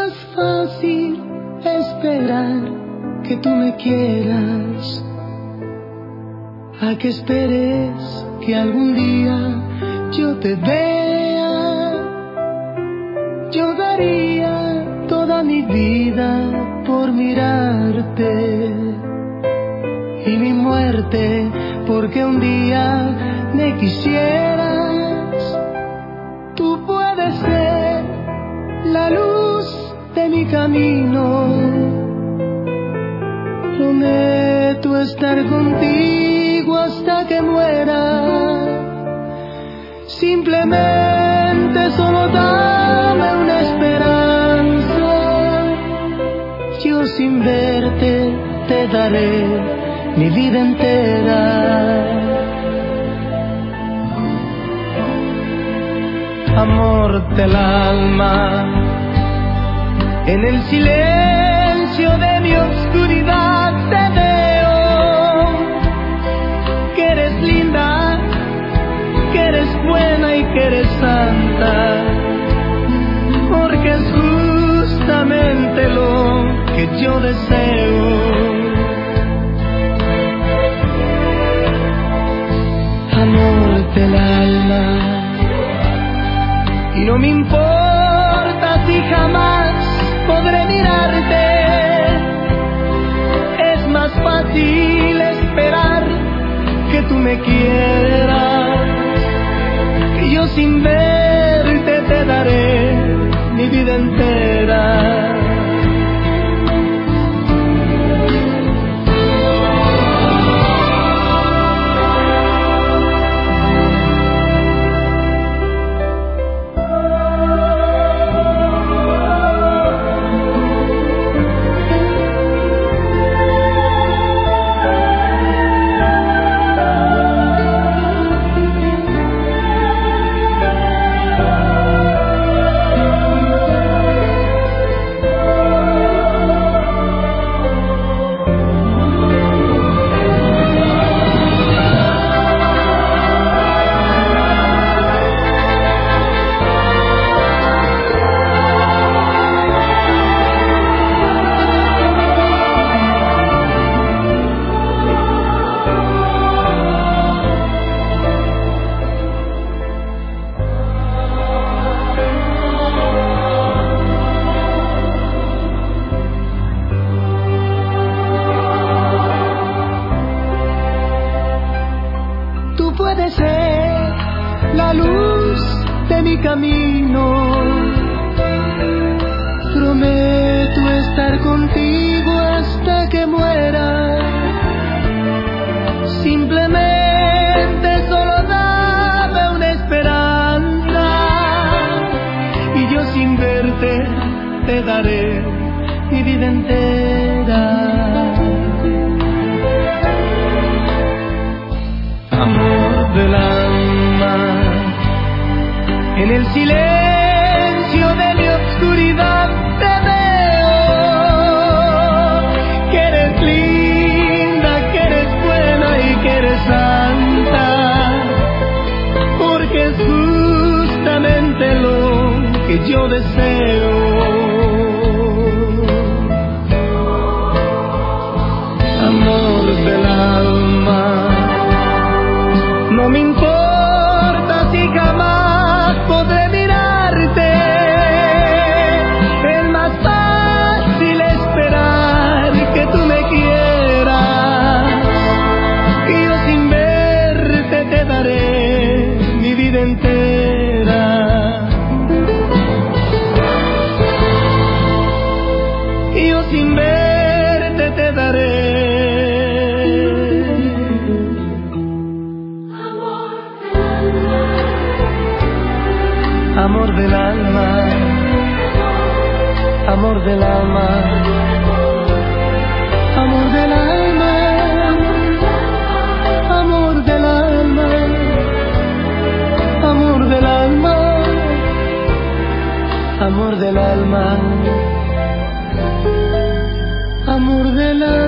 más fácil esperar que tú me quieras a que esperes que algún día yo te vea. Yo daría toda mi vida por mirarte y mi muerte porque un día me quisieras. Tú puedes ser la luz de mi camino. Prometo estar contigo hasta que muera. Simplemente solo dame una esperanza. Yo sin verte te daré mi vida entera. Amor del alma, en el silencio de mi oscuridad te veo. Que eres linda, que eres buena y que eres santa, porque es justamente lo que yo deseo. Amor del alma, y no me importa si jamás podré mirarte. Es más fácil esperar que tú me quieras. Y yo sin verte te daré mi vida entera. Puede ser la luz de mi camino. Prometo estar contigo hasta que muera. Simplemente solo dame una esperanza. Y yo sin verte te daré mi vida entera. Amor del alma, en el silencio de mi oscuridad te veo. Que eres linda, que eres buena y que eres santa, porque es justamente lo que yo deseo. Amor del alma, no me importa si jamás podré mirarte. Es más fácil esperar que tú me quieras. Y yo sin verte te daré mi vida entera. Y yo sin verte te daré. Amor del alma, amor del alma, amor del alma, amor del alma, amor del alma, amor del alma, amor del alma.